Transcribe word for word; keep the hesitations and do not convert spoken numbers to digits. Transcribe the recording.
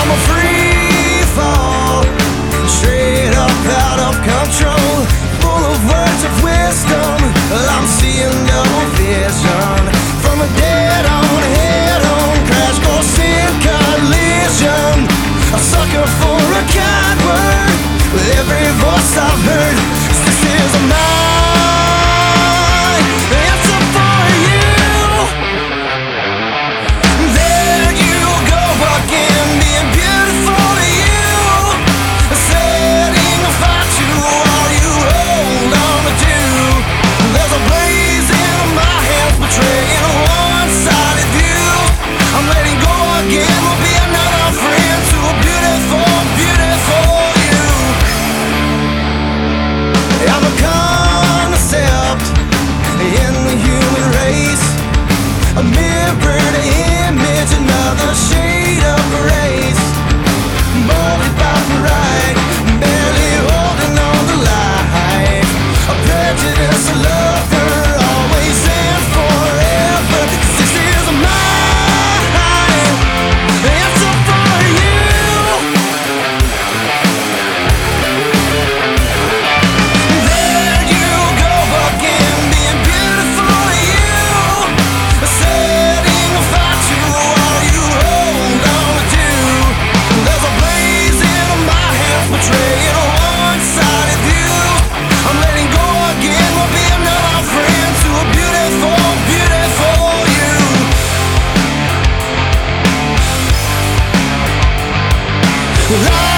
I'm a free fall, straight up out of control, full of words of wisdom. Well, I'm seeing no vision from a dead-on, head-on crash course in collision. A sucker for a kind word with every voice I've heard. This is mine, answer for you. There you go again, being beautiful to you, setting a fire to all you hold on to. There's a blaze in my hands betraying a one-sided view. I'm letting go again, will be another friend to a beautiful, beautiful you. I'm a concept in the human race, a mirrored image, another shade of grace, molded by pride, barely holding on to life, a prejudice, a lover, always and forever. 'Cause this is mine, answer for you. There you go again, being beautiful to you, setting a fire to all you hold on to. There's a blaze in my hands betraying a one-sided view. I'm letting go again, will be another friend to a beautiful, beautiful you. Life